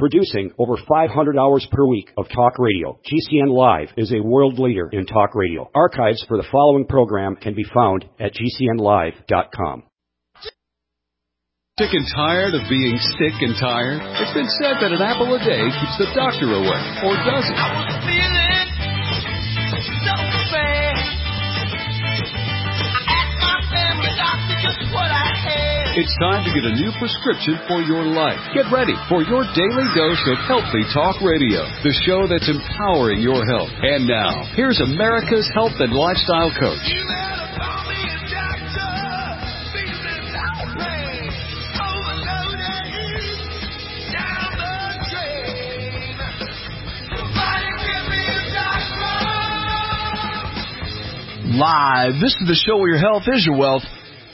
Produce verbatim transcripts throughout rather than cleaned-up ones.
Producing over five hundred hours per week of talk radio, G C N Live is a world leader in talk radio. Archives for the following program can be found at G C N live dot com. Sick and tired of being sick and tired? It's been said that an apple a day keeps the doctor away, or does it? I was feeling so bad. I asked my family doctor just what I had. It's time to get a new prescription for your life. Get ready for your daily dose of Healthy Talk Radio, the show that's empowering your health. And now, here's America's health and lifestyle coach. Live. This is the show where your health is your wealth.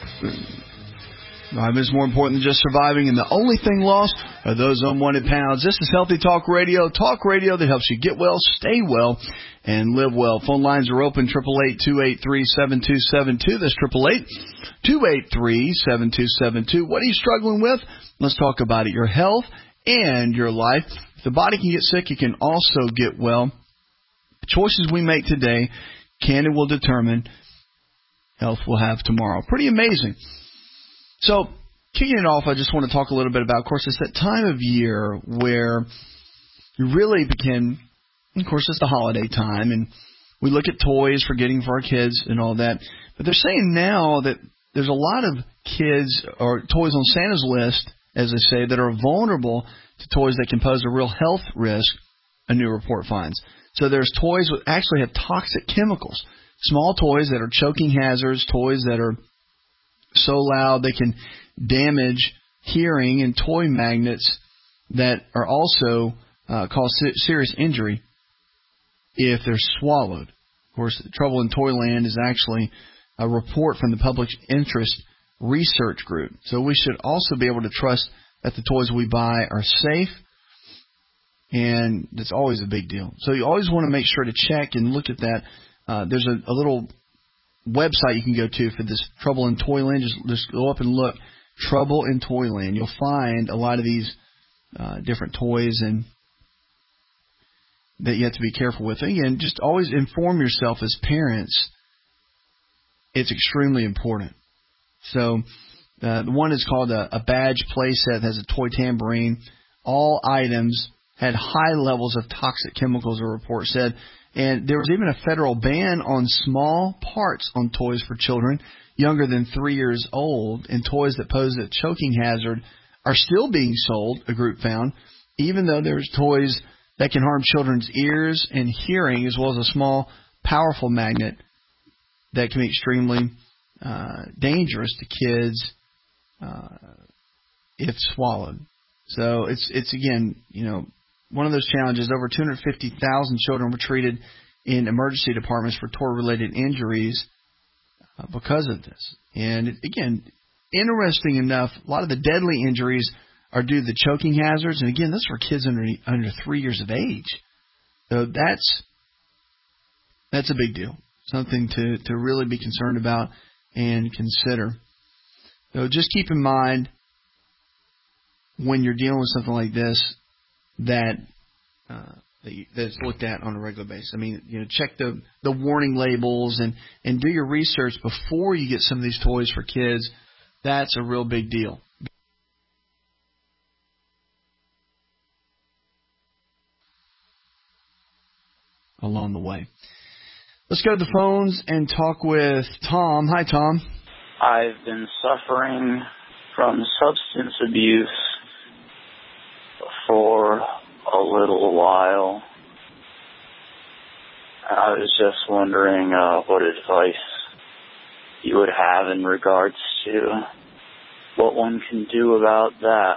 Life is more important than just surviving, and the only thing lost are those unwanted pounds. This is Healthy Talk Radio, talk radio that helps you get well, stay well, and live well. Phone lines are open, eight eight eight, two eight three, seven two seven two. That's eight eight eight, two eight three, seven two seven two. What are you struggling with? Let's talk about it. Your health and your life. If the body can get sick, it can also get well. The choices we make today can and will determine health we'll have tomorrow. Pretty amazing. So, kicking it off, I just want to talk a little bit about, of course, it's that time of year where you really begin, of course, it's the holiday time, and we look at toys for getting for our kids and all that. But they're saying now that there's a lot of kids or toys on Santa's list, as they say, that are vulnerable to toys that can pose a real health risk, a new report finds. So there's toys that actually have toxic chemicals, small toys that are choking hazards, toys that are so loud they can damage hearing, and toy magnets that are also uh, cause serious injury if they're swallowed. Of course, Trouble in Toyland is actually a report from the Public Interest Research Group. So we should also be able to trust that the toys we buy are safe. And that's always a big deal. So you always want to make sure to check and look at that. Uh, there's a, a little website you can go to for this Trouble in Toyland. Just, just go up and look, Trouble in Toyland. You'll find a lot of these uh, different toys and that you have to be careful with. And again, just always inform yourself as parents. It's extremely important. So uh, the one is called a, a badge playset that has a toy tambourine. All items had high levels of toxic chemicals, a report said. And there was even a federal ban on small parts on toys for children younger than three years old, and toys that pose a choking hazard are still being sold, a group found, even though there's toys that can harm children's ears and hearing, as well as a small, powerful magnet that can be extremely uh, dangerous to kids uh, if swallowed. So it's, it's again, you know, one of those challenges. Over two hundred fifty thousand children were treated in emergency departments for toy-related injuries uh, because of this. And, it, again, interesting enough, a lot of the deadly injuries are due to the choking hazards. And, again, those were kids under under three years of age. So that's that's a big deal, something to, to really be concerned about and consider. So just keep in mind when you're dealing with something like this, that uh, that you, that's looked at on a regular basis. I mean, you know, check the, the warning labels and, and do your research before you get some of these toys for kids. That's a real big deal. Along the way. Let's go to the phones and talk with Tom. Hi, Tom. I've been suffering from substance abuse for a little while. I was just wondering uh, what advice you would have in regards to what one can do about that.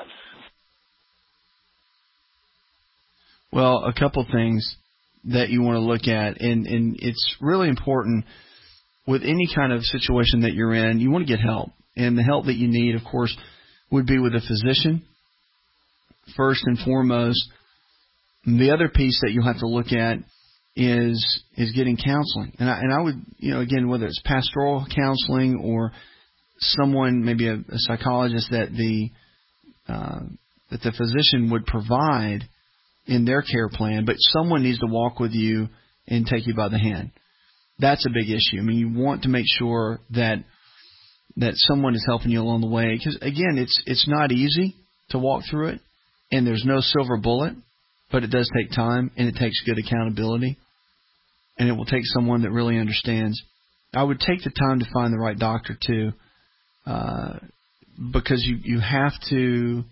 Well, a couple things that you want to look at, and, and it's really important with any kind of situation that you're in, you want to get help. And the help that you need, of course, would be with a physician, first and foremost. And the other piece that you'll have to look at is is getting counseling. And I, and I would, you know, again, whether it's pastoral counseling or someone, maybe a, a psychologist that the uh, that the physician would provide in their care plan, but someone needs to walk with you and take you by the hand. That's a big issue. I mean, you want to make sure that that someone is helping you along the way. Because, again, it's it's not easy to walk through it, and there's no silver bullet, but it does take time, and it takes good accountability, and it will take someone that really understands. I would take the time to find the right doctor, too, uh, because you, you have to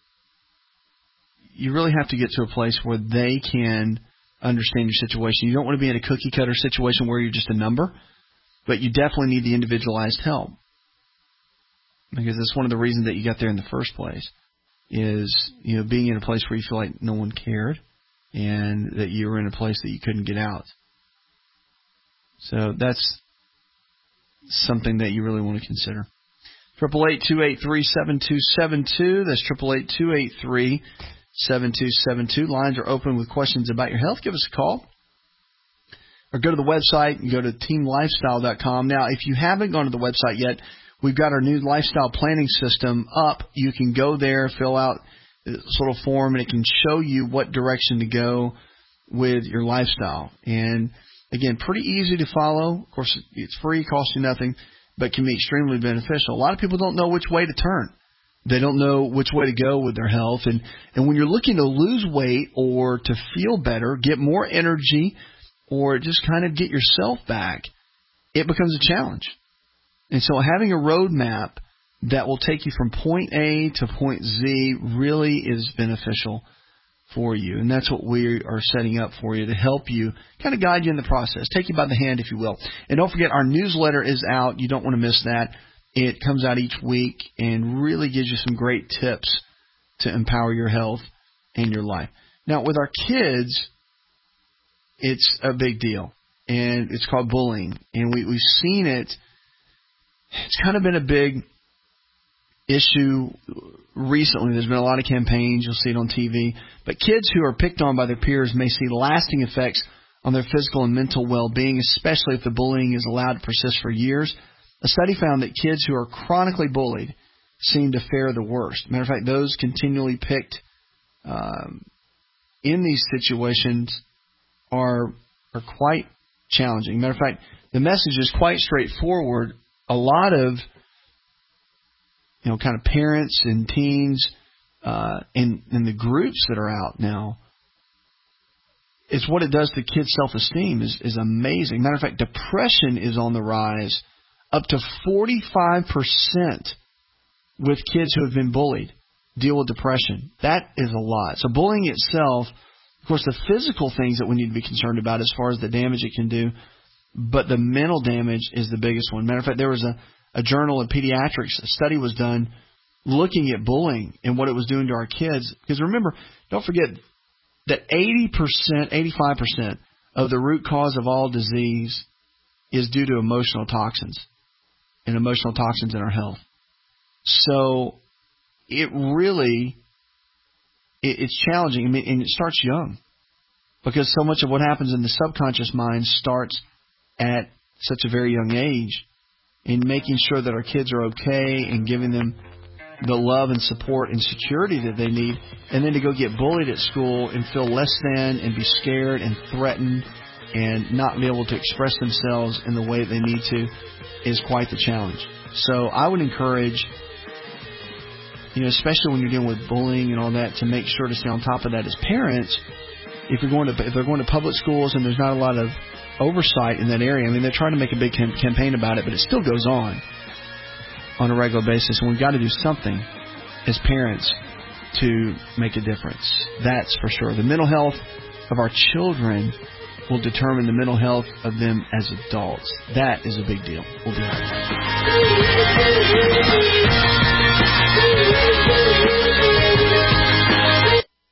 – you really have to get to a place where they can understand your situation. You don't want to be in a cookie-cutter situation where you're just a number, but you definitely need the individualized help, because that's one of the reasons that you got there in the first place is, you know, being in a place where you feel like no one cared and that you were in a place that you couldn't get out. So that's something that you really want to consider. triple eight, two eight three, seven two seven two. That's triple eight, two eight three, seven two seven two. Lines are open with questions about your health. Give us a call. Or go to the website and go to team lifestyle dot com. Now, if you haven't gone to the website yet, we've got our new lifestyle planning system up. You can go there, fill out a sort of form, and it can show you what direction to go with your lifestyle. And, again, pretty easy to follow. Of course, it's free, costs you nothing, but can be extremely beneficial. A lot of people don't know which way to turn. They don't know which way to go with their health. And, and when you're looking to lose weight or to feel better, get more energy, or just kind of get yourself back, it becomes a challenge. And so having a roadmap that will take you from point A to point Z really is beneficial for you. And that's what we are setting up for you to help you, kind of guide you in the process, take you by the hand, if you will. And don't forget, our newsletter is out. You don't want to miss that. It comes out each week and really gives you some great tips to empower your health and your life. Now, with our kids, it's a big deal, and it's called bullying. And we, we've seen it. It's kind of been a big issue recently. There's been a lot of campaigns. You'll see it on T V. But kids who are picked on by their peers may see lasting effects on their physical and mental well-being, especially if the bullying is allowed to persist for years. A study found that kids who are chronically bullied seem to fare the worst. Matter of fact, those continually picked um, in these situations are are quite challenging. Matter of fact, the message is quite straightforward. A lot of, you know, kind of parents and teens uh, and, and the groups that are out now, it's what it does to kids' self-esteem is, is amazing. Matter of fact, depression is on the rise. Up to forty-five percent with kids who have been bullied deal with depression. That is a lot. So bullying itself, of course, the physical things that we need to be concerned about as far as the damage it can do, but the mental damage is the biggest one. Matter of fact, there was a, a journal in pediatrics, a study was done looking at bullying and what it was doing to our kids. Because remember, don't forget that eighty percent, eighty-five percent of the root cause of all disease is due to emotional toxins and emotional toxins in our health. So it really, it, it's challenging. I mean, and it starts young, because so much of what happens in the subconscious mind starts at such a very young age, in making sure that our kids are okay and giving them the love and support and security that they need. And then to go get bullied at school and feel less than and be scared and threatened and not be able to express themselves in the way they need to is quite the challenge. So I would encourage, you know, especially when you're dealing with bullying and all that, to make sure to stay on top of that as parents. If you're going to, if they're going to public schools and there's not a lot of oversight in that area, I mean, they're trying to make a big cam- campaign about it, but it still goes on on a regular basis. And we've got to do something as parents to make a difference. That's for sure. The mental health of our children will determine the mental health of them as adults. That is a big deal. We'll be right back. The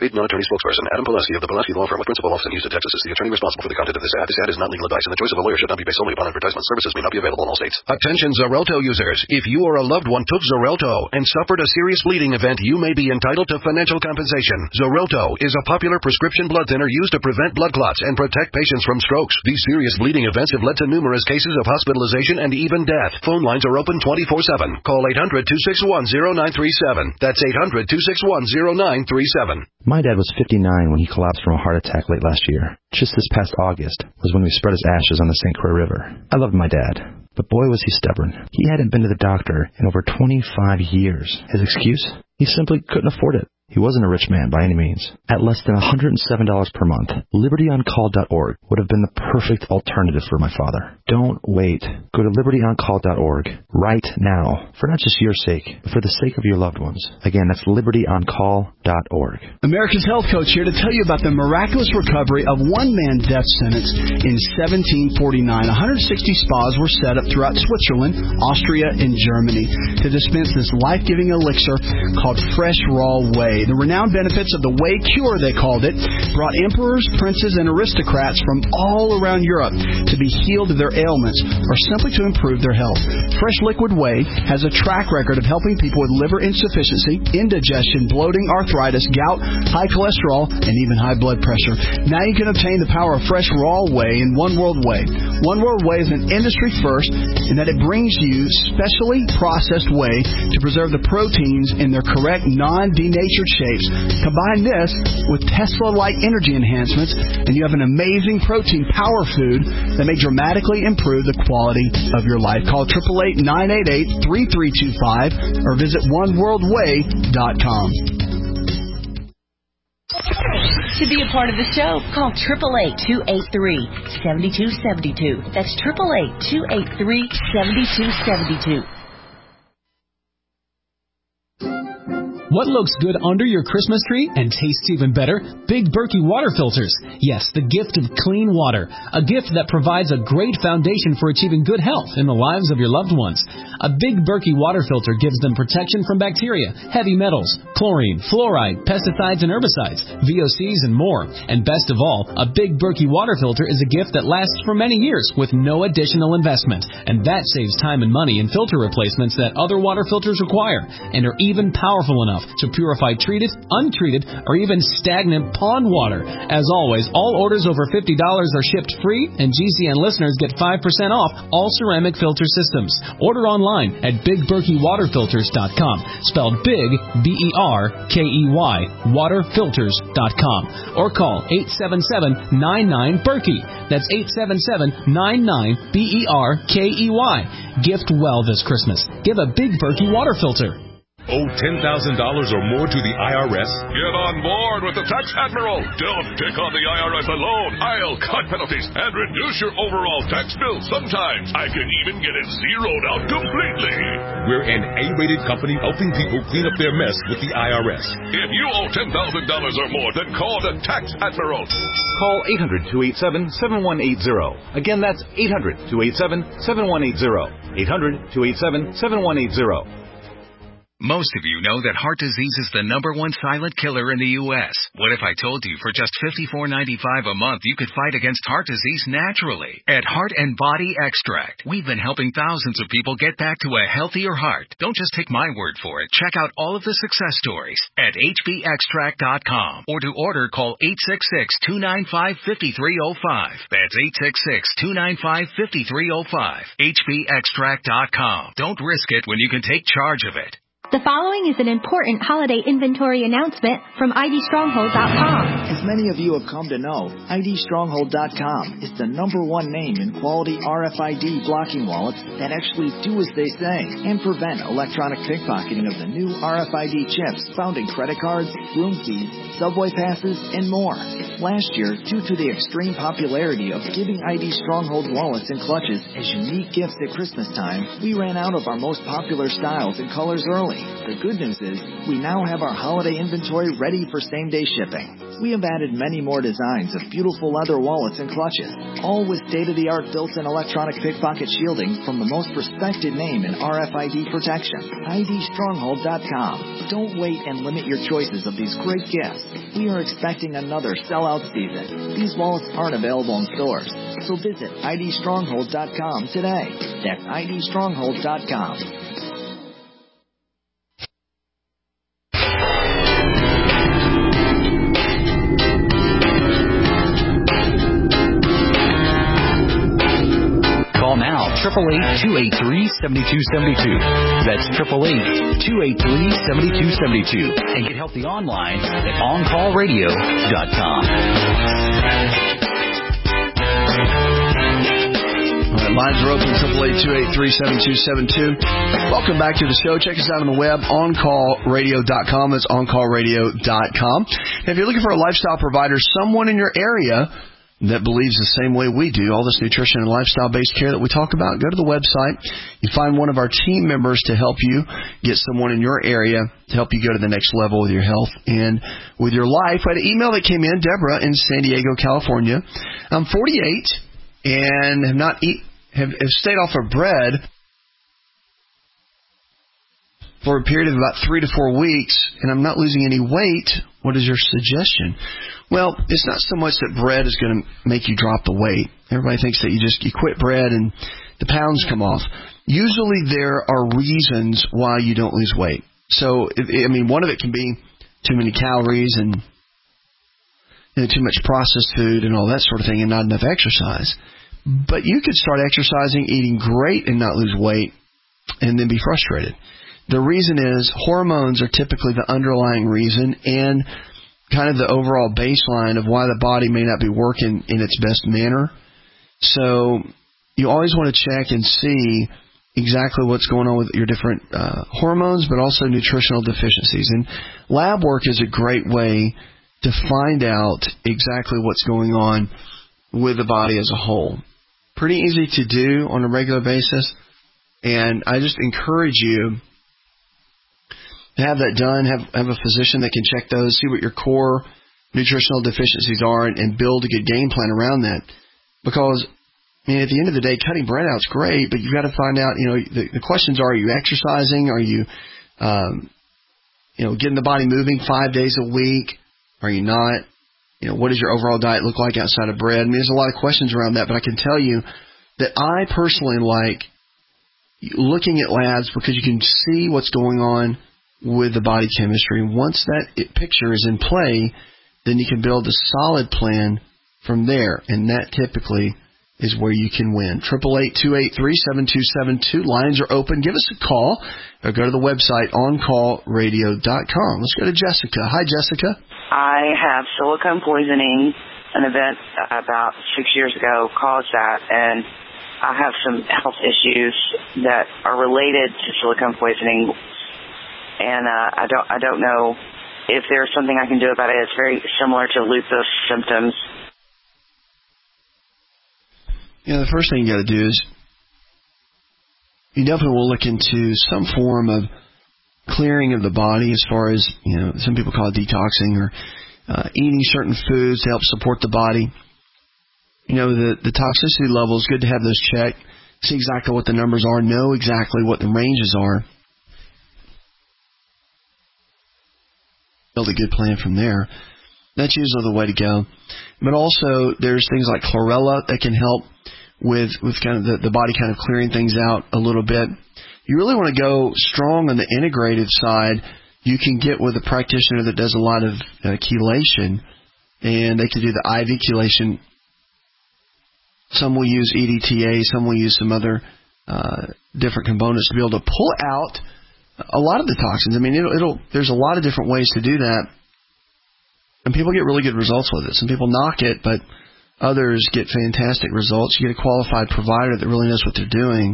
paid non-attorney spokesperson Adam Pileski of the Pileski Law Firm with principal office in Houston, Texas is the attorney responsible for the content of this ad. This ad is not legal advice, and the choice of a lawyer should not be based solely upon advertisement. Services may not be available in all states. Attention Xarelto users. If you or a loved one took Xarelto and suffered a serious bleeding event, you may be entitled to financial compensation. Xarelto is a popular prescription blood thinner used to prevent blood clots and protect patients from strokes. These serious bleeding events have led to numerous cases of hospitalization and even death. Phone lines are open twenty-four seven. Call eight hundred, two six one, zero nine three seven. That's eight hundred, two six one, zero nine three seven. My dad was fifty-nine when he collapsed from a heart attack late last year. Just this past August was when we spread his ashes on the Saint Croix River. I loved my dad, but boy was he stubborn. He hadn't been to the doctor in over twenty-five years. His excuse? He simply couldn't afford it. He wasn't a rich man by any means. At less than one hundred seven dollars per month, liberty on call dot org would have been the perfect alternative for my father. Don't wait. Go to liberty on call dot org right now, for not just your sake, but for the sake of your loved ones. Again, that's liberty on call dot org. America's Health Coach here to tell you about the miraculous recovery of one man's death sentence in seventeen forty-nine. one hundred sixty spas were set up throughout Switzerland, Austria, and Germany to dispense this life-giving elixir called Fresh Raw Whey. The renowned benefits of the Whey Cure, they called it, brought emperors, princes, and aristocrats from all around Europe to be healed of their ailments or simply to improve their health. Fresh Liquid Whey has a track record of helping people with liver insufficiency, indigestion, bloating, arthritis, gout, high cholesterol, and even high blood pressure. Now you can obtain the power of Fresh Raw Whey in One World Whey. One World Whey is an industry first in that it brings you specially processed whey to preserve the proteins in their correct non-denatured shapes. Combine this with Tesla-like energy enhancements, and you have an amazing protein power food that may dramatically improve the quality of your life. Call eight eight eight, nine eight eight, three three two five or visit one world whey dot com. To be a part of the show, call eight eight eight, two eight three, seven two seven two. That's eight eight eight, two eight three, seven two seven two. What looks good under your Christmas tree and tastes even better? Big Berkey water filters. Yes, the gift of clean water. A gift that provides a great foundation for achieving good health in the lives of your loved ones. A Big Berkey water filter gives them protection from bacteria, heavy metals, chlorine, fluoride, pesticides and herbicides, V O Cs and more. And best of all, a Big Berkey water filter is a gift that lasts for many years with no additional investment. And that saves time and money in filter replacements that other water filters require and are even powerful enough to purify treated, untreated, or even stagnant pond water. As always, all orders over fifty dollars are shipped free, and G C N listeners get five percent off all ceramic filter systems. Order online at big berkey water filters dot com, spelled big, B E R K E Y, water filters dot com, or call eight seven seven, nine nine, Berkey. That's eight seven seven, nine nine, B E R K E Y. Gift well this Christmas. Give a Big Berkey water filter. Owe ten thousand dollars or more to the I R S? Get on board with the Tax Admiral. Don't take on the I R S alone. I'll cut penalties and reduce your overall tax bill. Sometimes I can even get it zeroed out completely. We're an A-rated company helping people clean up their mess with the I R S. If you owe ten thousand dollars or more, then call the Tax Admiral. Call eight hundred, two eight seven, seven one eight zero. Again, that's eight hundred, two eight seven, seven one eight zero. eight hundred, two eight seven, seven one eight zero. Most of you know that heart disease is the number one silent killer in the U S What if I told you for just fifty-four ninety-five a month you could fight against heart disease naturally? At Heart and Body Extract, we've been helping thousands of people get back to a healthier heart. Don't just take my word for it. Check out all of the success stories at H B extract dot com, or to order, call eight six six, two nine five, five three zero five. That's eight six six, two nine five, five three zero five. H B extract dot com. Don't risk it when you can take charge of it. The following is an important holiday inventory announcement from I D stronghold dot com. As many of you have come to know, I D stronghold dot com is the number one name in quality R F I D blocking wallets that actually do as they say and prevent electronic pickpocketing of the new R F I D chips found in credit cards, room keys, subway passes, and more. Last year, due to the extreme popularity of giving I D Stronghold wallets and clutches as unique gifts at Christmas time, we ran out of our most popular styles and colors early. The good news is, we now have our holiday inventory ready for same-day shipping. We have added many more designs of beautiful leather wallets and clutches, all with state-of-the-art built-in electronic pickpocket shielding from the most respected name in R F I D protection, I D Stronghold dot com. Don't wait and limit your choices of these great gifts. We are expecting another sellout season. These wallets aren't available in stores, so visit I D Stronghold dot com today. That's I D Stronghold dot com. Call now, eight eight eight, two eight three, seven two seven two. That's eight eight eight, two eight three, seven two seven two. And get healthy online at on call radio dot com. All right, lines are open, eight eight eight, two eight three, seven two seven two. Welcome back to the show. Check us out on the web, on call radio dot com. That's on call radio dot com. If you're looking for a lifestyle provider, someone in your area that believes the same way we do, all this nutrition and lifestyle-based care that we talk about, go to the website. You find one of our team members to help you get someone in your area to help you go to the next level with your health and with your life. We had an email that came in, Deborah in San Diego, California. I'm forty-eight and have not eat, have, have stayed off of bread for a period of about three to four weeks, and I'm not losing any weight. What is your suggestion? Well, it's not so much that bread is going to make you drop the weight. Everybody thinks that you just you quit bread and the pounds come off. Usually there are reasons why you don't lose weight. So, I mean, one of it can be too many calories and you know, too much processed food and all that sort of thing and not enough exercise. But you could start exercising, eating great and not lose weight and then be frustrated. The reason is hormones are typically the underlying reason and kind of the overall baseline of why the body may not be working in its best manner. So you always want to check and see exactly what's going on with your different uh, hormones, but also nutritional deficiencies. And lab work is a great way to find out exactly what's going on with the body as a whole. Pretty easy to do on a regular basis, and I just encourage you to have that done, have have a physician that can check those, see what your core nutritional deficiencies are, and, and build a good game plan around that. Because, I mean, at the end of the day, cutting bread out is great, but you've got to find out, you know, the, the questions are, are you exercising? Are you, um, you know, getting the body moving five days a week? Are you not? You know, what does your overall diet look like outside of bread? I mean, there's a lot of questions around that, but I can tell you that I personally like looking at labs because you can see what's going on with the body chemistry. Once that picture is in play, then you can build a solid plan from there, and that typically is where you can win. eight eight eight, two eight three, seven two seven two. Lines are open. Give us a call or go to the website on call radio dot com. Let's go to Jessica. Hi, Jessica. I have silicone poisoning. An event about six years ago caused that, and I have some health issues that are related to silicone poisoning. And uh, I don't I don't know if there's something I can do about it. It's very similar to lupus symptoms. Yeah, the first thing you got to do is you definitely will look into some form of clearing of the body as far as, you know, some people call it detoxing or uh, eating certain foods to help support the body. You know, the, the toxicity level is good to have those checked, see exactly what the numbers are, know exactly what the ranges are. Build a good plan from there. That's usually the way to go. But also, there's things like chlorella that can help with with kind of the, the body kind of clearing things out a little bit. You really want to go strong on the integrative side. You can get with a practitioner that does a lot of uh, chelation, and they can do the I V chelation. Some will use E D T A, some will use some other uh, different components to be able to pull out a lot of the toxins. I mean, it'll, it'll, there's a lot of different ways to do that, and people get really good results with it. Some people knock it, but others get fantastic results. You get a qualified provider that really knows what they're doing,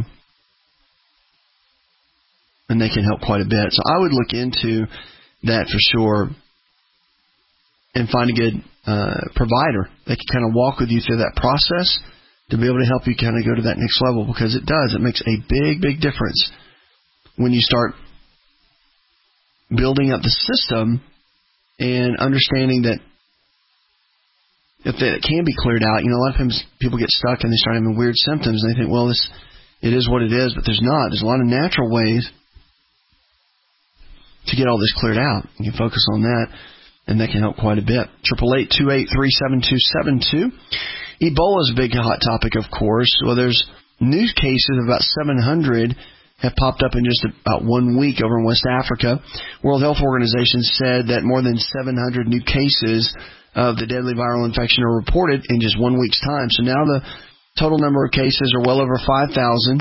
and they can help quite a bit. So I would look into that for sure. and find a good uh, provider that can kind of walk with you through that process to be able to help you kind of go to that next level, because it does. It makes a big, big difference when you start building up the system and understanding that if it can be cleared out. You know, a lot of times people get stuck and they start having weird symptoms and they think, well, this it is what it is, but there's not. There's a lot of natural ways to get all this cleared out. You can focus on that, and that can help quite a bit. Triple eight two eight three seven two seven two. Ebola is a big hot topic, of course. Well, there's new cases of about seven hundred have popped up in just about one week over in West Africa. World Health Organization said that more than seven hundred new cases of the deadly viral infection are reported in just one week's time. So now the total number of cases are well over five thousand.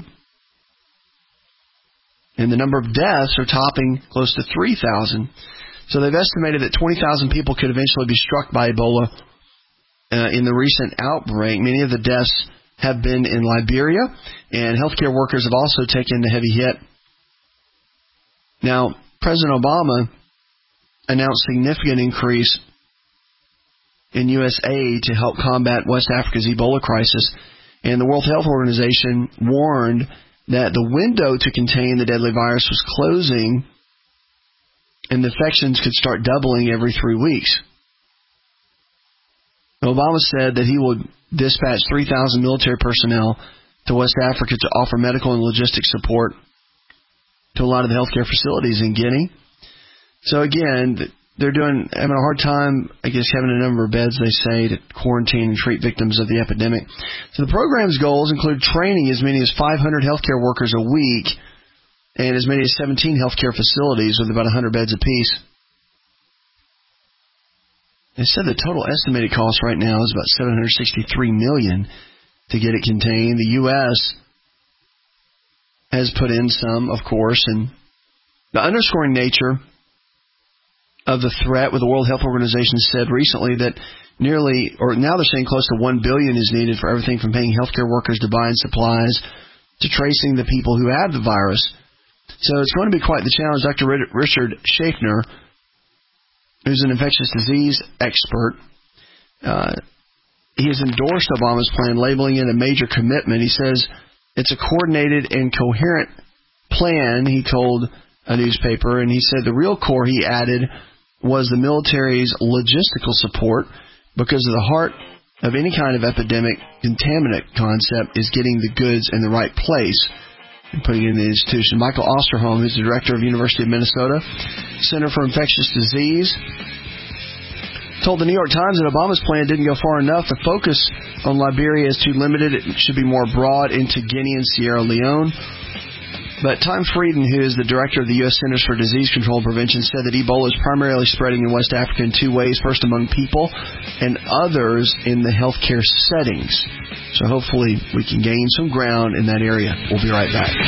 And the number of deaths are topping close to three thousand. So they've estimated that twenty thousand people could eventually be struck by Ebola uh, in the recent outbreak. Many of the deaths have been in Liberia, and healthcare workers have also taken the heavy hit. Now, President Obama announced significant increase in U S aid to help combat West Africa's Ebola crisis, and the World Health Organization warned that the window to contain the deadly virus was closing, and the infections could start doubling every three weeks. Obama said that he would dispatch three thousand military personnel to West Africa to offer medical and logistics support to a lot of the healthcare facilities in Guinea. So again, they're doing having a hard time, I guess, having a number of beds, they say, to quarantine and treat victims of the epidemic. So the program's goals include training as many as five hundred healthcare workers a week and as many as seventeen healthcare facilities with about one hundred beds apiece. They said the total estimated cost right now is about seven hundred sixty-three million dollars to get it contained. The U S has put in some, of course, and the underscoring nature of the threat, with the World Health Organization said recently that nearly, or now they're saying close to one billion dollars is needed for everything from paying healthcare workers to buying supplies to tracing the people who have the virus. So it's going to be quite the challenge. Doctor Richard Schaffner, who's an infectious disease expert, uh, he has endorsed Obama's plan, labeling it a major commitment. He says it's a coordinated and coherent plan, he told a newspaper, and he said the real core, he added, was the military's logistical support, because of the heart of any kind of epidemic contaminant concept is getting the goods in the right place and putting it in the institution. Michael Osterholm, who's the director of University of Minnesota Center for Infectious Disease, told the New York Times that Obama's plan didn't go far enough. The focus on Liberia is too limited. It should be more broad into Guinea and Sierra Leone. But Tom Frieden, who is the director of the U S Centers for Disease Control and Prevention, said that Ebola is primarily spreading in West Africa in two ways. First, among people, and others in the healthcare settings. So hopefully we can gain some ground in that area. We'll be right back.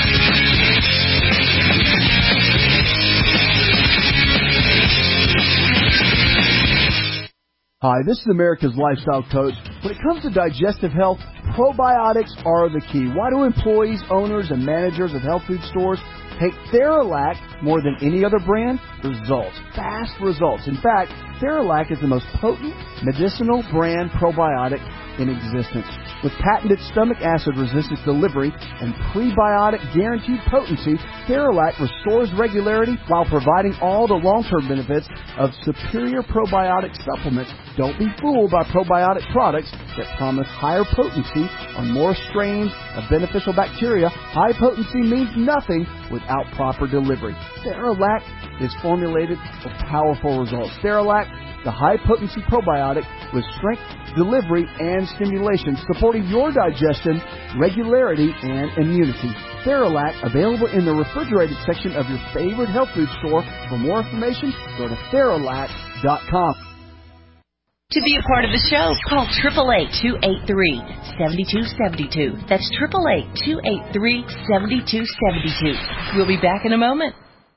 Hi, this is America's Lifestyle Coach. When it comes to digestive health, probiotics are the key. Why do employees, owners, and managers of health food stores take Theralac more than any other brand? Results. Fast results. In fact, Theralac is the most potent medicinal brand probiotic in existence. With patented stomach acid resistance delivery and prebiotic guaranteed potency, Theralac restores regularity while providing all the long-term benefits of superior probiotic supplements. Don't be fooled by probiotic products that promise higher potency on more strains of beneficial bacteria. High potency means nothing without proper delivery. Theralac is formulated for powerful results. Theralac, the high-potency probiotic with strength, delivery, and stimulation, supporting your digestion, regularity, and immunity. Theralac, available in the refrigerated section of your favorite health food store. For more information, go to Theralac dot com. To be a part of the show, call eight eight eight, two eight three, seven two seven two. That's eight eight eight, two eight three, seven two seven two. We'll be back in a moment.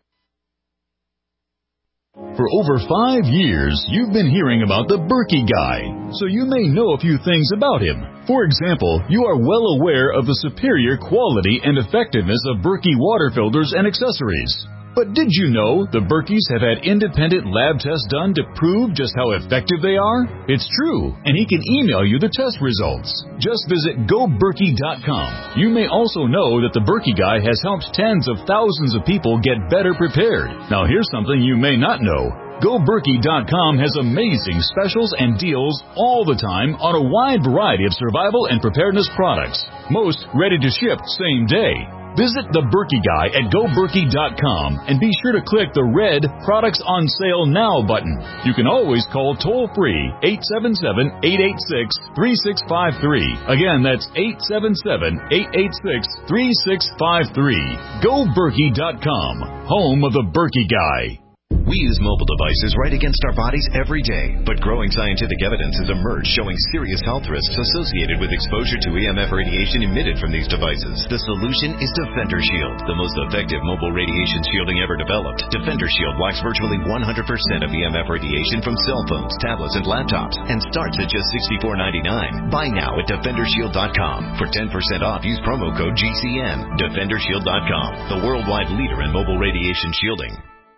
For over five years, you've been hearing about the Berkey Guy, so you may know a few things about him. For example, you are well aware of the superior quality and effectiveness of Berkey water filters and accessories. But did you know the Berkeys have had independent lab tests done to prove just how effective they are? It's true, and he can email you the test results. Just visit go berkey dot com. You may also know that the Berkey Guy has helped tens of thousands of people get better prepared. Now here's something you may not know. go berkey dot com has amazing specials and deals all the time on a wide variety of survival and preparedness products. Most ready to ship same day. Visit the Berkey Guy at go berkey dot com and be sure to click the red Products on Sale Now button. You can always call toll-free eight seven seven, eight eight six, three six five three. Again, that's eight seven seven, eight eight six, three six five three. go berkey dot com, home of the Berkey Guy. We use mobile devices right against our bodies every day, but growing scientific evidence has emerged showing serious health risks associated with exposure to E M F radiation emitted from these devices. The solution is Defender Shield, the most effective mobile radiation shielding ever developed. Defender Shield blocks virtually one hundred percent of E M F radiation from cell phones, tablets, and laptops, and starts at just sixty-four ninety-nine. Buy now at defender shield dot com. For ten percent off, use promo code G C N. defender shield dot com, the worldwide leader in mobile radiation shielding.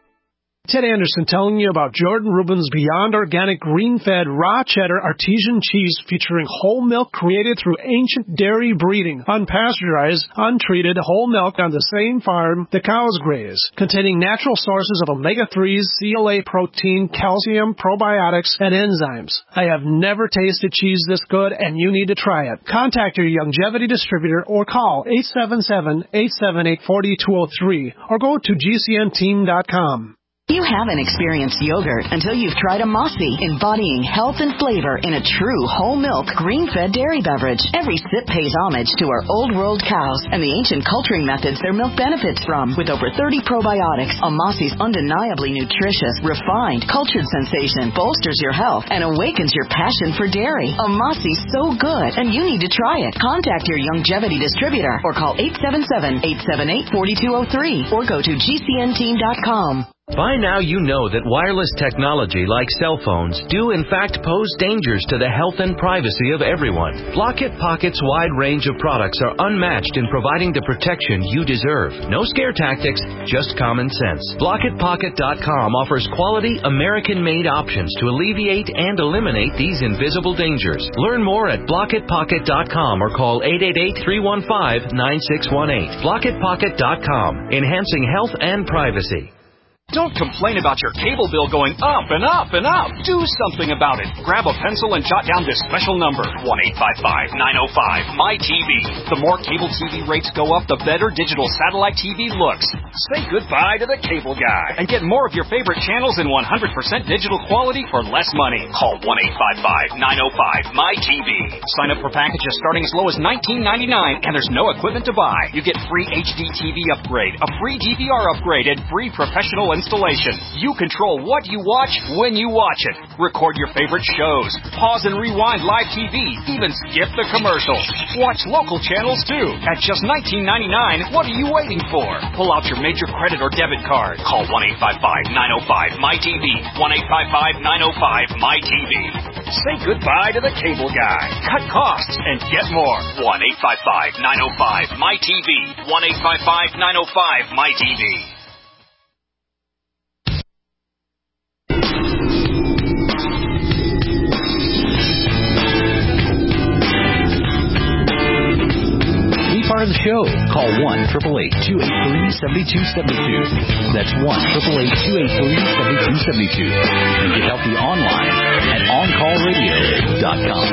Ted Anderson telling you about Jordan Rubin's Beyond Organic Green-Fed Raw Cheddar Artesian Cheese featuring whole milk created through ancient dairy breeding, unpasteurized, untreated whole milk on the same farm the cows graze, containing natural sources of omega threes, C L A protein, calcium, probiotics, and enzymes. I have never tasted cheese this good, and you need to try it. Contact your Youngevity distributor or call eight seven seven, eight seven eight, four two zero three or go to G C N team dot com. You haven't experienced yogurt until you've tried a Mossy, embodying health and flavor in a true whole milk, green-fed dairy beverage. Every sip pays homage to our old world cows and the ancient culturing methods their milk benefits from. With over thirty probiotics, a Mossy's undeniably nutritious, refined, cultured sensation bolsters your health and awakens your passion for dairy. A Mossy's so good, and you need to try it. Contact your Youngevity distributor or call eight seven seven, eight seven eight, four two zero three or go to G C N team dot com. By now you know that wireless technology like cell phones do in fact pose dangers to the health and privacy of everyone. Blockit Pocket's wide range of products are unmatched in providing the protection you deserve. No scare tactics, just common sense. Blockit Pocket dot com offers quality American-made options to alleviate and eliminate these invisible dangers. Learn more at Blockit Pocket dot com or call eight eight eight, three one five, nine six one eight. Blockit Pocket dot com, enhancing health and privacy. Don't complain about your cable bill going up and up and up. Do something about it. Grab a pencil and jot down this special number, one eight five five, nine oh five, M Y T V. The more cable T V rates go up, the better digital satellite T V looks. Say goodbye to the cable guy and get more of your favorite channels in one hundred percent digital quality for less money. Call one eight five five, nine oh five, M Y T V. Sign up for packages starting as low as nineteen ninety-nine, and there's no equipment to buy. You get free H D T V upgrade, a free D V R upgrade, and free professional installation. You control what you watch when you watch it. Record your favorite shows. Pause and rewind live T V. Even skip the commercials. Watch local channels too. At just nineteen ninety-nine, what are you waiting for? Pull out your major credit or debit card. Call one eight five five, nine oh five, M Y T V. one eight five five, nine oh five, M Y T V. Say goodbye to the cable guy. Cut costs and get more. one eight five five, nine oh five, M Y T V. one eight five five, nine oh five, M Y T V. Part of the show. Call one, eight eight eight, two eight three, seven two seven two. That's one, eight eight eight, two eight three, seven two seven two. And get healthy online at on call radio dot com.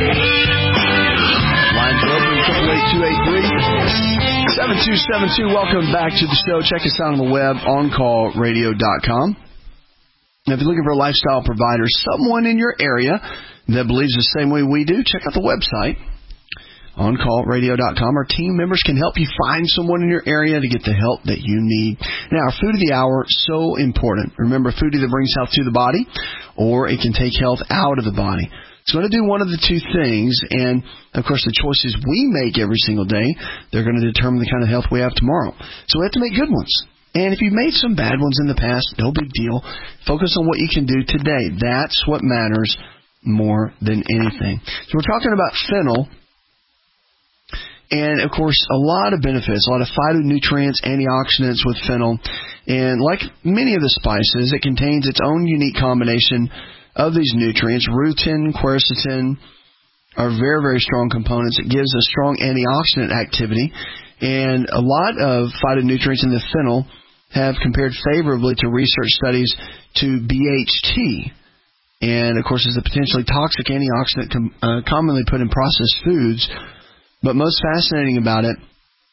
Lines are open, eight eight eight, two eight three, seven two seven two. Welcome back to the show. Check us out on the web, on call radio dot com. Now, if you're looking for a lifestyle provider, someone in your area that believes the same way we do, check out the website, on call radio dot com. Our team members can help you find someone in your area to get the help that you need. Now, our food of the hour, so important. Remember, food either brings health to the body or it can take health out of the body. It's going to do one of the two things, and, of course, the choices we make every single day, they're going to determine the kind of health we have tomorrow. So we have to make good ones. And if you've made some bad ones in the past, no big deal. Focus on what you can do today. That's what matters more than anything. So we're talking about fennel. And, of course, a lot of benefits, a lot of phytonutrients, antioxidants with fennel. And like many of the spices, it contains its own unique combination of these nutrients. Rutin, quercetin are very, very strong components. It gives a strong antioxidant activity. And a lot of phytonutrients in the fennel have compared favorably to research studies to B H T. And, of course, is a potentially toxic antioxidant com- uh, commonly put in processed foods. But most fascinating about it,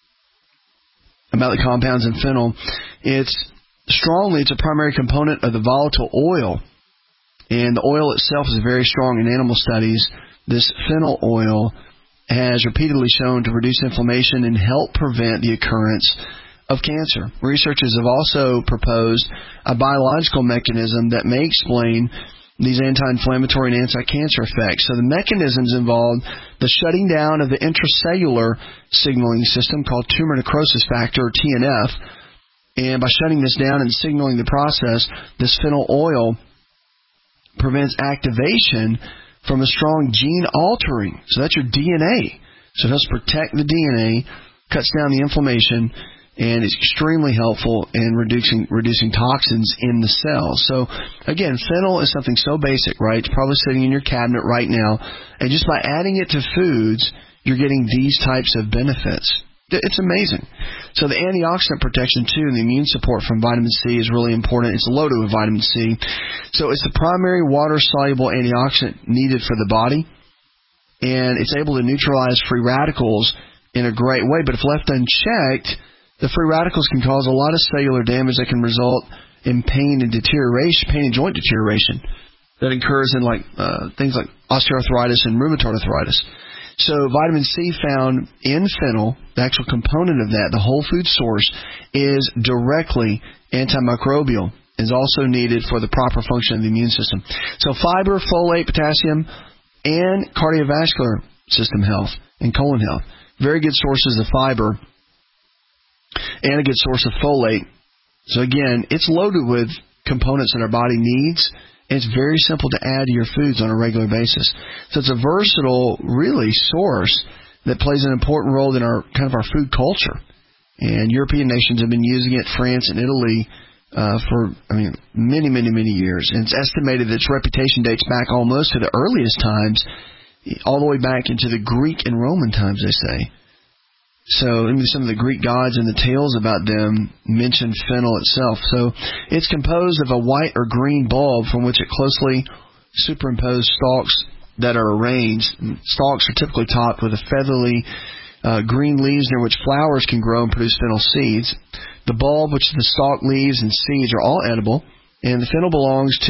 about the compounds in fennel, it's strongly, it's a primary component of the volatile oil. And the oil itself is very strong in animal studies. This fennel oil has repeatedly shown to reduce inflammation and help prevent the occurrence of cancer. Researchers have also proposed a biological mechanism that may explain these anti-inflammatory and anti-cancer effects. So the mechanisms involve the shutting down of the intracellular signaling system called tumor necrosis factor, or T N F. And by shutting this down and signaling the process, this fennel oil prevents activation from a strong gene altering. So that's your D N A. So it helps protect the D N A, cuts down the inflammation, and it's extremely helpful in reducing reducing toxins in the cells. So, again, fennel is something so basic, right? It's probably sitting in your cabinet right now. And just by adding it to foods, you're getting these types of benefits. It's amazing. So the antioxidant protection, too, and the immune support from vitamin C is really important. It's loaded with vitamin C. So it's the primary water-soluble antioxidant needed for the body. And it's able to neutralize free radicals in a great way. But if left unchecked, the free radicals can cause a lot of cellular damage that can result in pain and deterioration, pain and joint deterioration that occurs in like uh, things like osteoarthritis and rheumatoid arthritis. So vitamin C found in fennel, the actual component of that, the whole food source, is directly antimicrobial, is also needed for the proper function of the immune system. So fiber, folate, potassium, and cardiovascular system health and colon health. Very good sources of fiber. And a good source of folate. So again, it's loaded with components that our body needs, and it's very simple to add to your foods on a regular basis. So it's a versatile, really, source that plays an important role in our kind of our food culture. And European nations have been using it, France and Italy, uh, for I mean many, many, many years. And it's estimated that its reputation dates back almost to the earliest times, all the way back into the Greek and Roman times, they say. So even some of the Greek gods and the tales about them mention fennel itself. So it's composed of a white or green bulb from which it closely superimposed stalks that are arranged. Stalks are typically topped with a feathery uh, green leaves near which flowers can grow and produce fennel seeds. The bulb, which the stalk, leaves, and seeds are all edible. And the fennel belongs to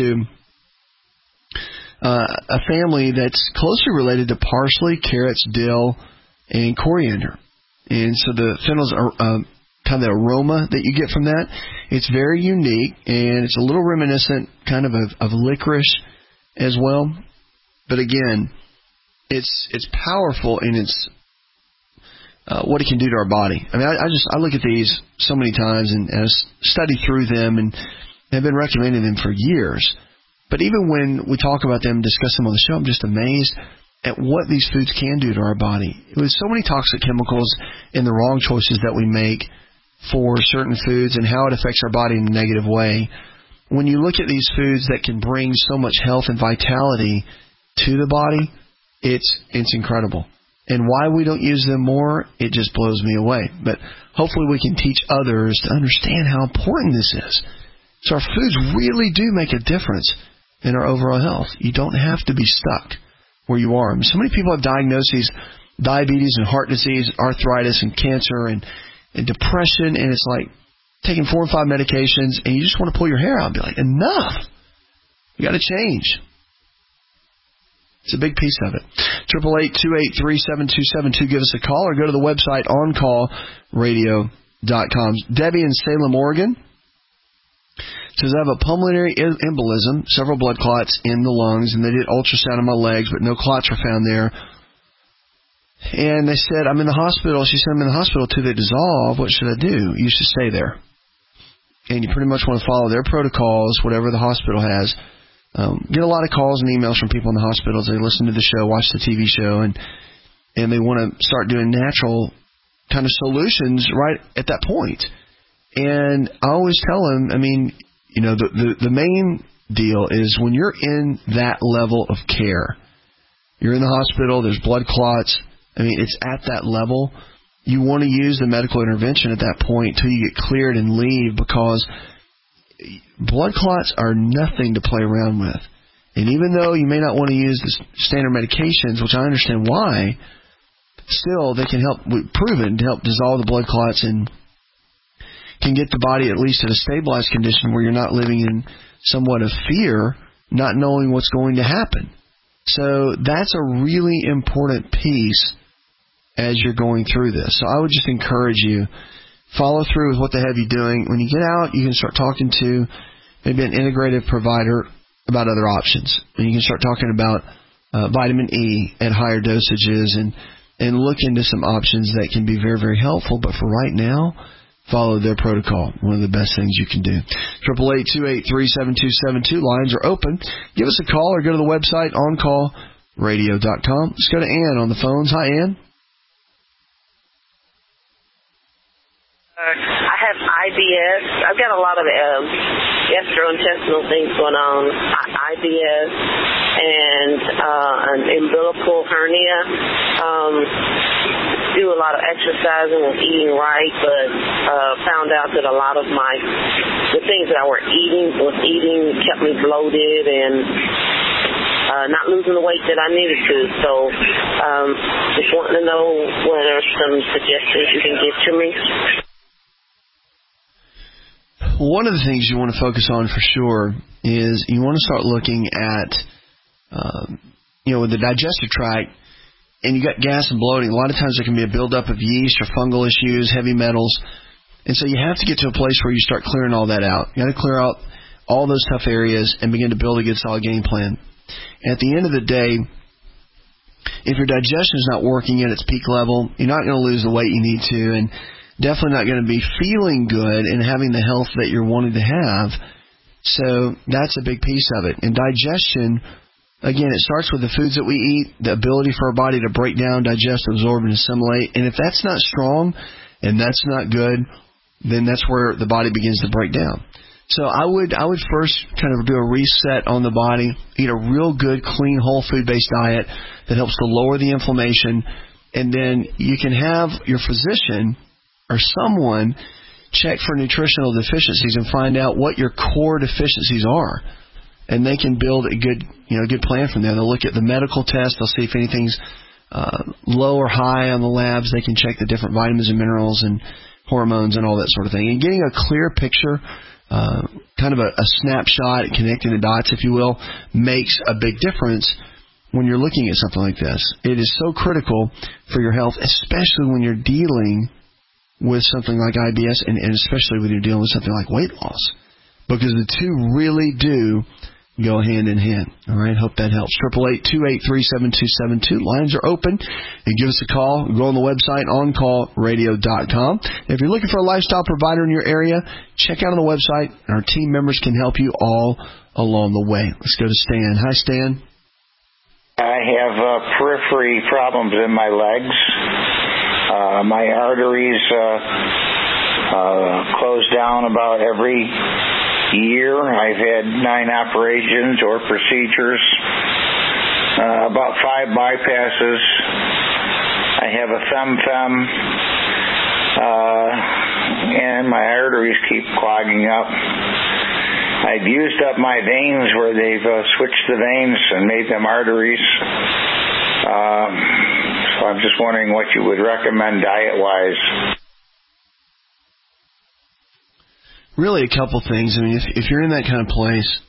uh, a family that's closely related to parsley, carrots, dill, and coriander. And so the fennel's uh, kind of the aroma that you get from that, it's very unique, and it's a little reminiscent kind of of, of licorice as well. But again, it's it's powerful in its uh, what it can do to our body. I mean, I, I just I look at these so many times and, and study through them, and have been recommending them for years. But even when we talk about them, discuss them on the show, I'm just amazed at what these foods can do to our body. With so many toxic chemicals in the wrong choices that we make for certain foods and how it affects our body in a negative way, when you look at these foods that can bring so much health and vitality to the body, it's it's incredible. And why we don't use them more, it just blows me away. But hopefully we can teach others to understand how important this is. So our foods really do make a difference in our overall health. You don't have to be stuck where you are. I mean, so many people have diagnoses, diabetes and heart disease, arthritis and cancer and, and depression, and it's like taking four or five medications, and you just want to pull your hair out and be like, enough. You got to change. It's a big piece of it. Triple eight two eight three seven two seven two. Give us a call or go to the website on call radio dot com. Debbie in Salem, Oregon says, I have a pulmonary embolism, several blood clots in the lungs, and they did ultrasound on my legs, but no clots were found there. And they said, I'm in the hospital. She said, I'm in the hospital till they dissolve. What should I do? You should stay there. And you pretty much want to follow their protocols, whatever the hospital has. Um, get a lot of calls and emails from people in the hospitals. They listen to the show, watch the T V show, and and they want to start doing natural kind of solutions right at that point. And I always tell them, I mean, you know, the, the, the main deal is when you're in that level of care, you're in the hospital, there's blood clots, I mean, it's at that level, you want to use the medical intervention at that point till you get cleared and leave, because blood clots are nothing to play around with. And even though you may not want to use the standard medications, which I understand why, still they can help, proven to help dissolve the blood clots and can get the body at least in a stabilized condition where you're not living in somewhat of fear, not knowing what's going to happen. So that's a really important piece as you're going through this. So I would just encourage you, follow through with what they have you doing. When you get out, you can start talking to maybe an integrative provider about other options. And you can start talking about uh, vitamin E at higher dosages and, and look into some options that can be very, very helpful. But for right now, follow their protocol. One of the best things you can do. eight eight eight, two eight three, seven two seven two. Lines are open. Give us a call or go to the website, on call radio dot com. Let's go to Ann on the phones. Hi, Ann. Uh, I have I B S. I've got a lot of um, gastrointestinal things going on. I B S and uh, an umbilical hernia. Um, do a lot of exercising and eating right, but uh, found out that a lot of my the things that I were eating was eating kept me bloated and uh, not losing the weight that I needed to. So um, just wanting to know whether some suggestions you can give to me. One of the things you want to focus on for sure is you want to start looking at, um, you know, with the digestive tract, and you got gas and bloating. A lot of times there can be a buildup of yeast or fungal issues, heavy metals, and so you have to get to a place where you start clearing all that out. You got to clear out all those tough areas and begin to build a good solid game plan. And at the end of the day, if your digestion is not working at its peak level, you're not going to lose the weight you need to, and definitely not going to be feeling good and having the health that you're wanting to have. So that's a big piece of it. And digestion, again, it starts with the foods that we eat, the ability for our body to break down, digest, absorb, and assimilate. And if that's not strong and that's not good, then that's where the body begins to break down. So I would I would first kind of do a reset on the body, eat a real good, clean, whole food-based diet that helps to lower the inflammation, and then you can have your physician or someone check for nutritional deficiencies and find out what your core deficiencies are. And they can build a good, you know, good plan from there. They'll look at the medical test. They'll see if anything's uh, low or high on the labs. They can check the different vitamins and minerals and hormones and all that sort of thing. And getting a clear picture, uh, kind of a, a snapshot, connecting the dots, if you will, makes a big difference when you're looking at something like this. It is so critical for your health, especially when you're dealing with something like I B S, and, and especially when you're dealing with something like weight loss, because the two really do go hand in hand. All right, hope that helps. eight eight eight, two eight three, seven two seven two. Lines are open. And give us a call. Go on the website, on call radio dot com. If you're looking for a lifestyle provider in your area, check out on the website, and our team members can help you all along the way. Let's go to Stan. Hi, Stan. I have uh, periphery problems in my legs. Uh, my arteries uh, uh, close down about every year. I've had nine operations or procedures, uh, about five bypasses. I have a fem-fem, uh, and my arteries keep clogging up. I've used up my veins where they've uh, switched the veins and made them arteries. Uh, so I'm just wondering what you would recommend diet-wise. Really a couple things. I mean, if, if you're in that kind of place,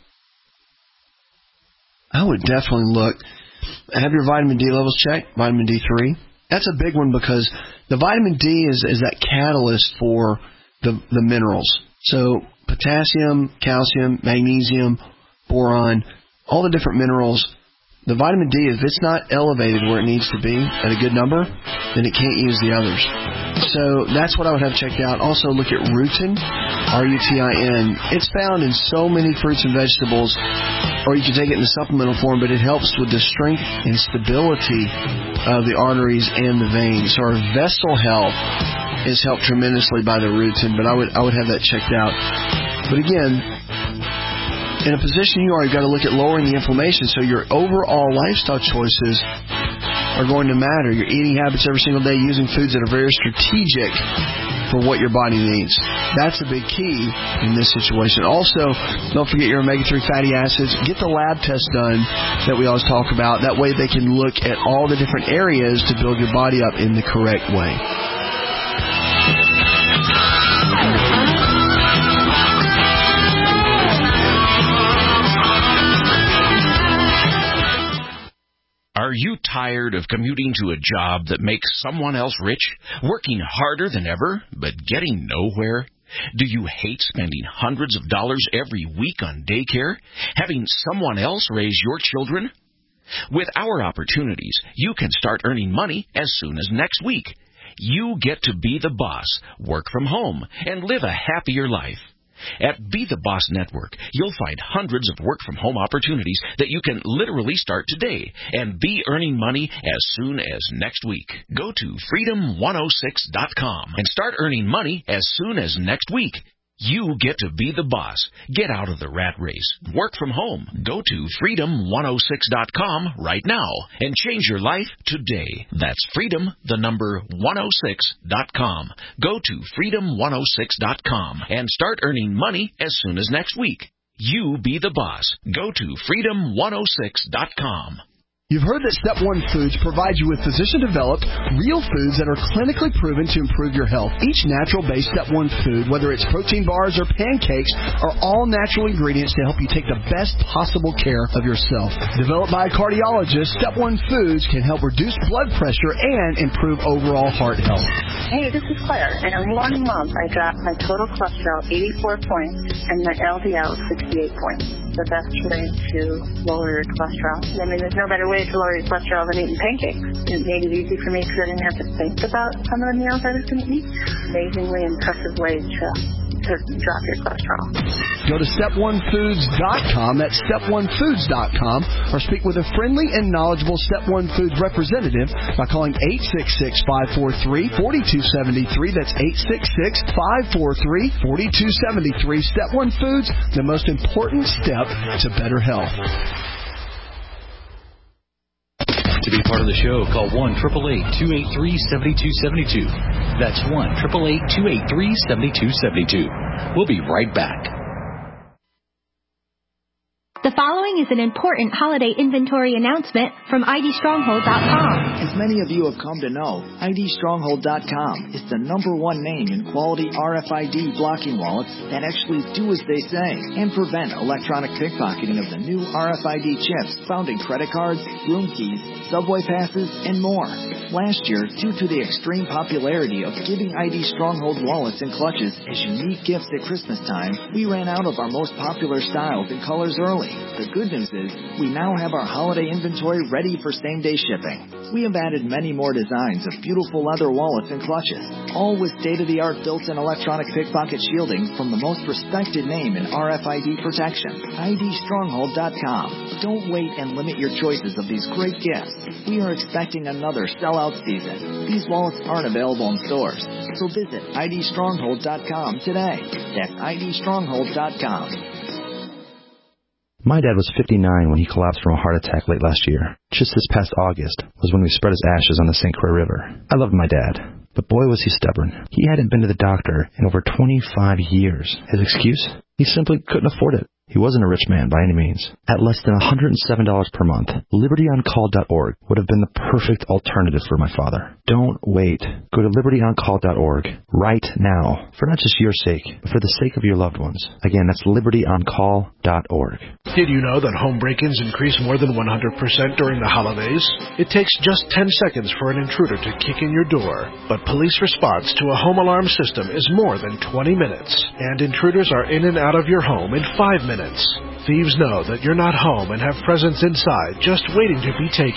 I would definitely look. Have your vitamin D levels checked, vitamin D three. That's a big one because the vitamin D is, is that catalyst for the, the minerals. So potassium, calcium, magnesium, boron, all the different minerals. The vitamin D, if it's not elevated where it needs to be at a good number, then it can't use the others. So that's what I would have checked out. Also look at rutin. R U T I N. It's found in so many fruits and vegetables, or you can take it in a supplemental form, but it helps with the strength and stability of the arteries and the veins. So our vessel health is helped tremendously by the rutin, but I would I would have that checked out. But again, in a position you are, you've got to look at lowering the inflammation, so your overall lifestyle choices are going to matter. Your eating habits every single day, using foods that are very strategic for what your body needs. That's a big key in this situation. Also, don't forget your omega three fatty acids. Get the lab test done that we always talk about. That way they can look at all the different areas to build your body up in the correct way. Are you tired of commuting to a job that makes someone else rich, working harder than ever, but getting nowhere? Do you hate spending hundreds of dollars every week on daycare, having someone else raise your children? With our opportunities, you can start earning money as soon as next week. You get to be the boss, work from home, and live a happier life. At Be the Boss Network, you'll find hundreds of work-from-home opportunities that you can literally start today and be earning money as soon as next week. Go to freedom one oh six dot com and start earning money as soon as next week. You get to be the boss. Get out of the rat race. Work from home. Go to freedom one oh six dot com right now and change your life today. That's freedom, the number one oh six dot com. Go to freedom one oh six dot com and start earning money as soon as next week. You be the boss. Go to freedom one oh six dot com. You've heard that Step one Foods provides you with physician-developed, real foods that are clinically proven to improve your health. Each natural-based Step one food, whether it's protein bars or pancakes, are all natural ingredients to help you take the best possible care of yourself. Developed by a cardiologist, Step one Foods can help reduce blood pressure and improve overall heart health. Hey, this is Claire. In a one month, I dropped my total cholesterol eighty-four points and my L D L sixty-eight points. The best way to lower your cholesterol. I mean, there's no better way to lower your cholesterol than eating pancakes. It made it easy for me because I didn't have to think about some of the meals I was going to eat. Amazingly impressive way to, to drop your cholesterol. Go to step one foods dot com, that's step one foods dot com, or speak with a friendly and knowledgeable Step one Foods representative by calling eight six six, five four three, four two seven three. That's eight six six, five four three, four two seven three. Step one Foods, the most important step to better health. To be part of the show, call one eight eight eight, two eight three, seven two seven two. That's one eight eight eight, two eight three, seven two seven two. We'll be right back. The following is an important holiday inventory announcement from I D stronghold dot com. As many of you have come to know, I D stronghold dot com is the number one name in quality R F I D blocking wallets that actually do as they say and prevent electronic pickpocketing of the new R F I D chips found in credit cards, room keys, subway passes, and more. Last year, due to the extreme popularity of giving I D Stronghold wallets and clutches as unique gifts at Christmas time, we ran out of our most popular styles and colors early. The good news is, we now have our holiday inventory ready for same-day shipping. We have added many more designs of beautiful leather wallets and clutches, all with state-of-the-art built-in electronic pickpocket shielding from the most respected name in R F I D protection, I D stronghold dot com. Don't wait and limit your choices of these great gifts. We are expecting another sellout season. These wallets aren't available in stores, so visit I D stronghold dot com today. That's I D stronghold dot com. My dad was fifty-nine when he collapsed from a heart attack late last year. Just this past August was when we spread his ashes on the Saint Croix River. I loved my dad, but boy was he stubborn. He hadn't been to the doctor in over twenty-five years. His excuse? He simply couldn't afford it. He wasn't a rich man by any means. At less than one hundred seven dollars per month, liberty on call dot org would have been the perfect alternative for my father. Don't wait. Go to liberty on call dot org right now, for not just your sake, but for the sake of your loved ones. Again, that's liberty on call dot org. Did you know that home break-ins increase more than one hundred percent during the holidays? It takes just ten seconds for an intruder to kick in your door, but police response to a home alarm system is more than twenty minutes, and intruders are in and out of your home in five minutes. Thieves know that you're not home and have presents inside just waiting to be taken.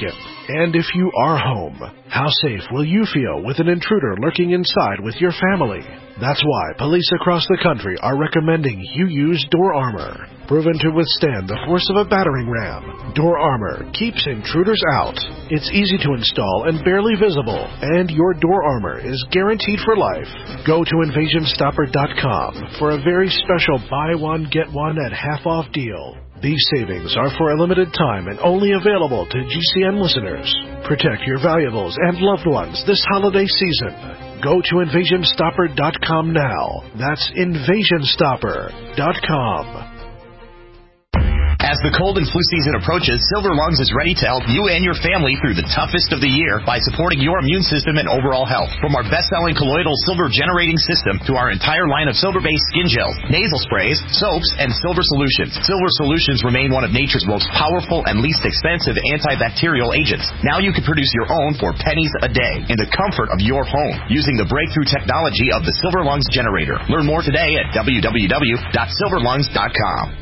And if you are home, how safe will you feel with an intruder lurking inside with your family? That's why police across the country are recommending you use Door Armor. Proven to withstand the force of a battering ram, Door Armor keeps intruders out. It's easy to install and barely visible, and your Door Armor is guaranteed for life. Go to invasion stopper dot com for a very special buy one, get one at half-off deal. These savings are for a limited time and only available to G C N listeners. Protect your valuables and loved ones this holiday season. Go to invasion stopper dot com now. That's invasion stopper dot com. As the cold and flu season approaches, Silver Lungs is ready to help you and your family through the toughest of the year by supporting your immune system and overall health. From our best-selling colloidal silver generating system to our entire line of silver-based skin gels, nasal sprays, soaps, and silver solutions, Silver Solutions remain one of nature's most powerful and least expensive antibacterial agents. Now you can produce your own for pennies a day in the comfort of your home using the breakthrough technology of the Silver Lungs generator. Learn more today at w w w dot silver lungs dot com.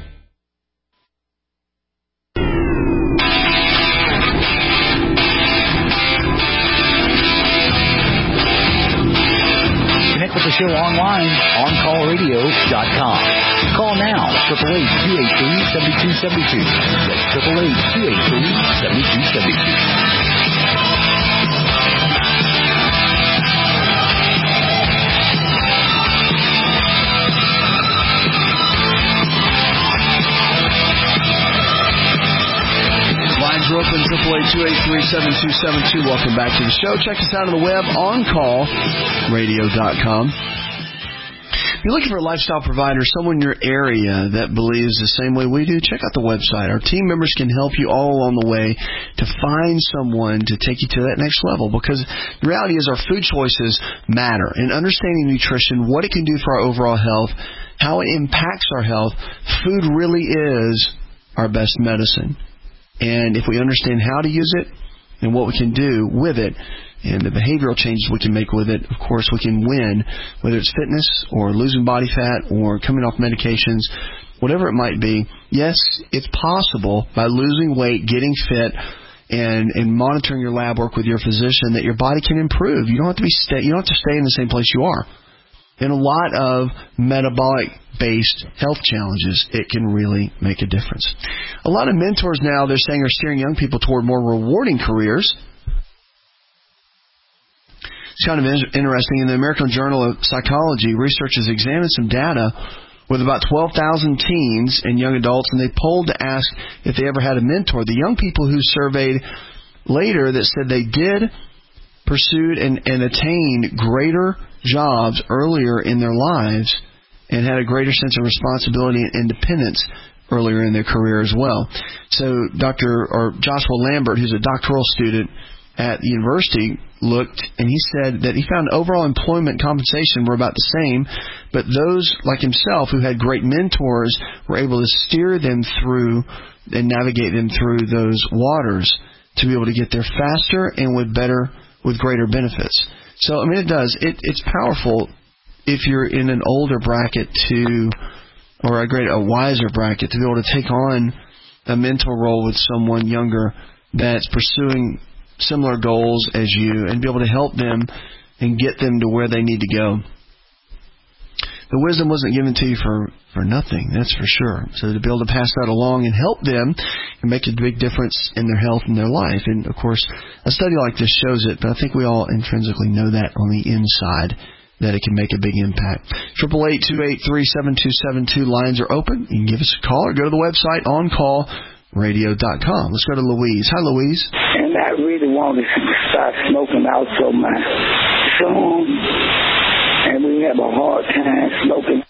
With the show online, on call radio dot com. Call now, eight eight eight, two eight three, seven two seven two. That's eight eight eight, two eight three, seven two seven two. Lines are open, eight eight eight, two eight three, seven two seven two. Welcome back to the show. Check us out on the web, on call radio dot com. If you're looking for a lifestyle provider, someone in your area that believes the same way we do, check out the website. Our team members can help you all along the way to find someone to take you to that next level, because the reality is our food choices matter. And understanding nutrition, what it can do for our overall health, how it impacts our health, food really is our best medicine. And if we understand how to use it and what we can do with it and the behavioral changes we can make with it, of course, we can win, whether it's fitness or losing body fat or coming off medications, whatever it might be. Yes, it's possible by losing weight, getting fit, and, and monitoring your lab work with your physician that your body can improve. You don't have to be stay, you don't have to stay in the same place you are. In a lot of metabolic-based health challenges, it can really make a difference. A lot of mentors now, they're saying, are steering young people toward more rewarding careers. It's kind of interesting. In the American Journal of Psychology, researchers examined some data with about twelve thousand teens and young adults, and they polled to ask if they ever had a mentor. The young people who surveyed later that said they did pursued and, and attained greater jobs earlier in their lives and had a greater sense of responsibility and independence earlier in their career as well. So Doctor or Joshua Lambert, who's a doctoral student at the university, looked and he said that he found overall employment compensation were about the same, but those like himself who had great mentors were able to steer them through and navigate them through those waters to be able to get there faster and with better, with greater benefits. So, I mean, it does. It, it's powerful if you're in an older bracket to, or a great, a wiser bracket, to be able to take on a mentor role with someone younger that's pursuing similar goals as you and be able to help them and get them to where they need to go. The wisdom wasn't given to you for, for nothing, that's for sure. So to be able to pass that along and help them and make a big difference in their health and their life. And, of course, a study like this shows it, but I think we all intrinsically know that on the inside, that it can make a big impact. eight eight eight, two eight three, seven two seven two. Lines are open. You can give us a call or go to the website, on call radio dot com. Let's go to Louise. Hi, Louise. And I really want to start smoking also my son. And we have a hard time smoking.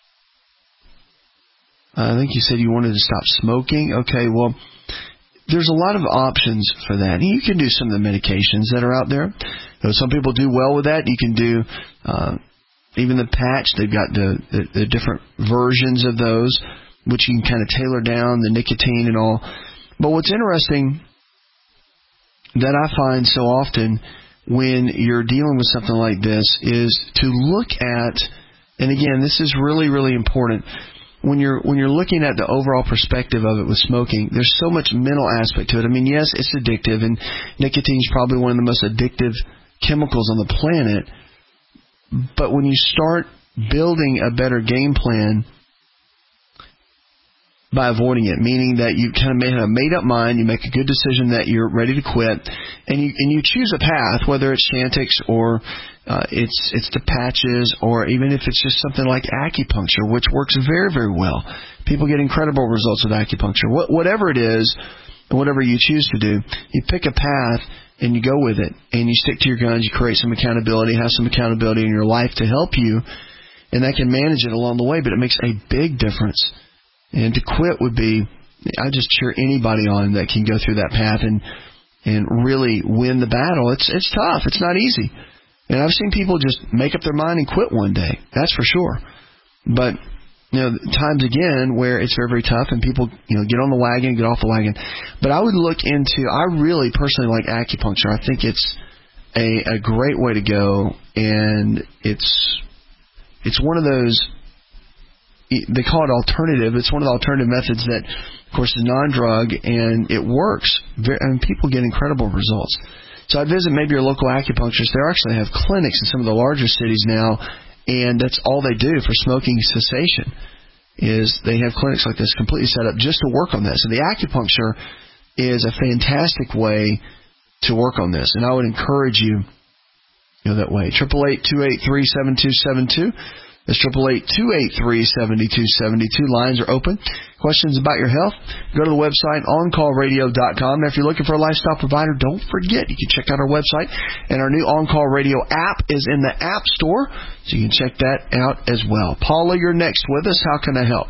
I think you said you wanted to stop smoking. Okay, well, there's a lot of options for that. You can do some of the medications that are out there. You know, some people do well with that. You can do uh, even the patch. They've got the, the, the different versions of those, which you can kind of tailor down, the nicotine and all. But what's interesting that I find so often when you're dealing with something like this is to look at, and again, this is really, really important, when you're when you're looking at the overall perspective of it with smoking, there's so much mental aspect to it. I mean, yes, it's addictive, and nicotine is probably one of the most addictive chemicals on the planet. But when you start building a better game plan by avoiding it, meaning that you kind of have a made-up mind, you make a good decision that you're ready to quit, and you and you choose a path, whether it's Chantix or uh, it's it's the patches, or even if it's just something like acupuncture, which works very, very well. People get incredible results with acupuncture. What, whatever it is, whatever you choose to do, you pick a path and you go with it, and you stick to your guns, you create some accountability, have some accountability in your life to help you, and that can manage it along the way, but it makes a big difference. And to quit would be, I just cheer anybody on that can go through that path and and really win the battle. It's it's tough. It's not easy. And I've seen people just make up their mind and quit one day. That's for sure. But, you know, times again where it's very, very tough and people, you know, get on the wagon, get off the wagon. But I would look into, I really personally like acupuncture. I think it's a, a great way to go. And it's it's one of those, they call it alternative. It's one of the alternative methods that, of course, is non-drug, and it works. Very, I mean, people get incredible results. So I'd visit maybe your local acupuncturist. They actually have clinics in some of the larger cities now, and that's all they do for smoking cessation is they have clinics like this completely set up just to work on this. And the acupuncture is a fantastic way to work on this, and I would encourage you to go that way. eight eight eight, two eight three, seven two seven two. That's eight eight eight, two eight three, seven two seven two. Lines are open. Questions about your health? Go to the website, on call radio dot com. And if you're looking for a lifestyle provider, don't forget, you can check out our website. And our new On-Call Radio app is in the App Store, so you can check that out as well. Paula, you're next with us. How can I help?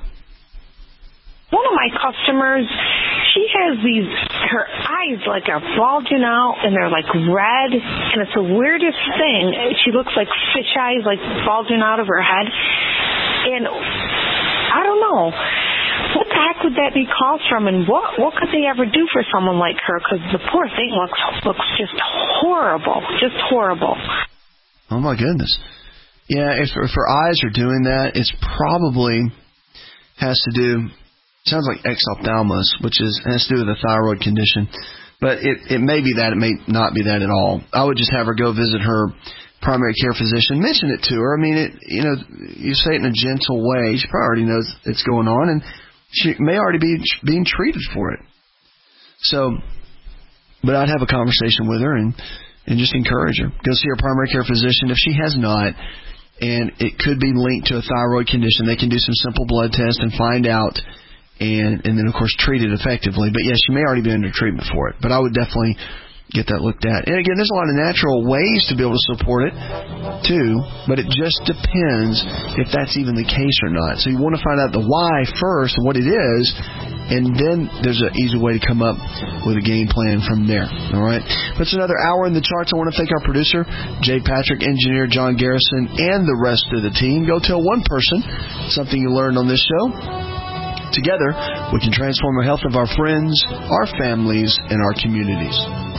One of my customers, she has these, her eyes like are bulging out and they're like red, and it's the weirdest thing. She looks like fish eyes like bulging out of her head. And I don't know, what the heck would that be caused from, and what what could they ever do for someone like her? Because the poor thing looks looks just horrible, just horrible. Oh my goodness. Yeah, if, if her eyes are doing that, it's probably has to do, sounds like exophthalmos, which is has to do with a thyroid condition. But it, it may be that. It may not be that at all. I would just have her go visit her primary care physician. Mention it to her. I mean, it, you know, you say it in a gentle way. She probably already knows it's going on, and she may already be being treated for it. So, but I'd have a conversation with her and, and just encourage her. Go see her primary care physician if she has not, and it could be linked to a thyroid condition. They can do some simple blood tests and find out, and and then, of course, treat it effectively. But, yes, she may already be under treatment for it. But I would definitely get that looked at. And, again, there's a lot of natural ways to be able to support it, too, but it just depends if that's even the case or not. So you want to find out the why first, what it is, and then there's an easy way to come up with a game plan from there. All right? That's another hour in the charts. I want to thank our producer, Jay Patrick, engineer John Garrison, and the rest of the team. Go tell one person something you learned on this show. Together, we can transform the health of our friends, our families, and our communities.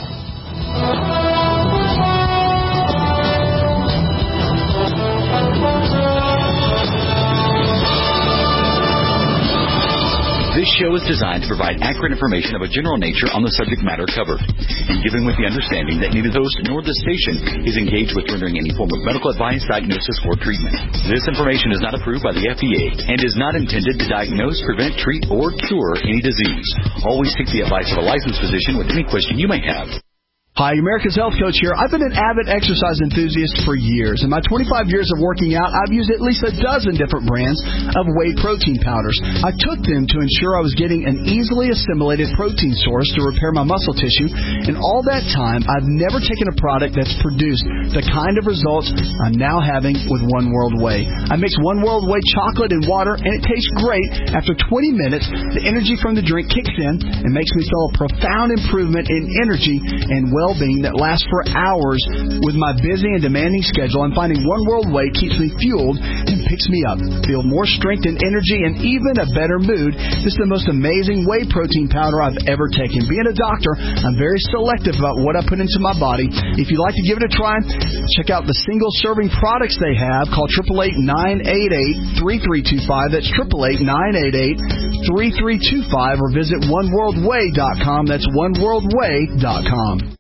This show is designed to provide accurate information of a general nature on the subject matter covered, and given with the understanding that neither the host nor the station is engaged with rendering any form of medical advice, diagnosis, or treatment. This information is not approved by the F D A and is not intended to diagnose, prevent, treat, or cure any disease. Always seek the advice of a licensed physician with any question you may have. Hi, America's Health Coach here. I've been an avid exercise enthusiast for years. In my twenty-five years of working out, I've used at least a dozen different brands of whey protein powders. I took them to ensure I was getting an easily assimilated protein source to repair my muscle tissue. And all that time, I've never taken a product that's produced the kind of results I'm now having with One World Whey. I mix One World Whey chocolate and water, and it tastes great. After twenty minutes, the energy from the drink kicks in and makes me feel a profound improvement in energy and well well-being that lasts for hours. With my busy and demanding schedule, I'm finding One World Whey keeps me fueled and picks me up. Feel more strength and energy and even a better mood. This is the most amazing whey protein powder I've ever taken. Being a doctor, I'm very selective about what I put into my body. If you'd like to give it a try, check out the single-serving products they have. Call eight eight eight, nine eight eight, three three two five. That's eight eight eight, nine eight eight, three three two five. Or visit one world whey dot com. That's one world whey dot com.